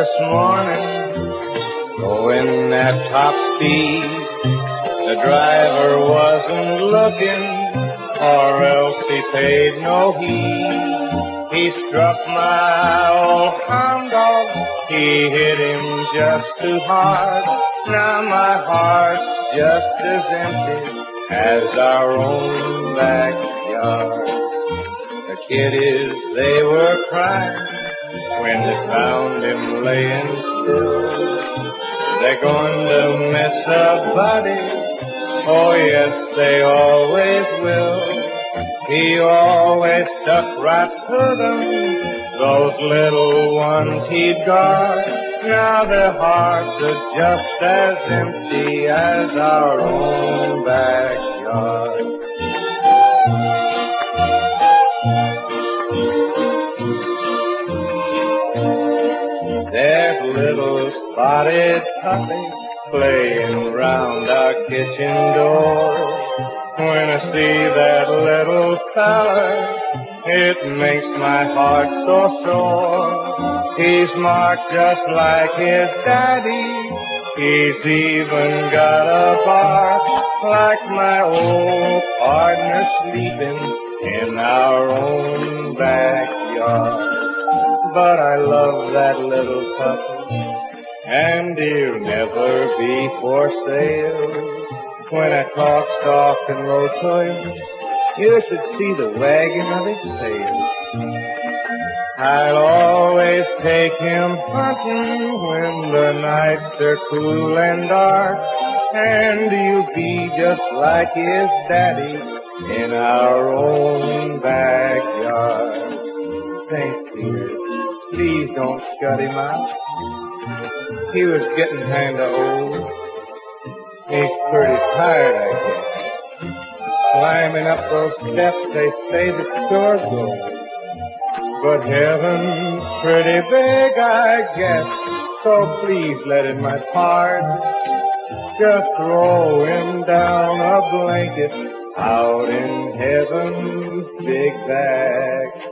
this morning, going at top speed. The driver wasn't looking, or else he paid no heed. He struck my old hound dog, he hit him just too hard. Now my heart's just as empty as our own backyard. The kiddies, they were crying when they found him laying still. They're going to miss a buddy, oh yes, they always will. He always stuck right to them, those little ones he'd guard. Now their hearts are just as empty as our own backyard. That little spotted puppy playing round our kitchen door. When I see that little fella, it makes my heart so sore. He's marked just like his daddy, he's even got a bark like my old partner sleeping in our own backyard. But I love that little puppy, and he'll never be for sale. When I talk soft and low to him, you should see the wagging of his tail. I'll always take him hunting when the nights are cool and dark, and he'll be just like his daddy in our own backyard. St. Peter, please don't shut him out. He was getting kinda old. He's pretty tired, I guess. Climbing up those steps, they say the store's gold. But heaven's pretty big, I guess, so please let in my pardon. Just throw him down a blanket out in heaven's big backyard.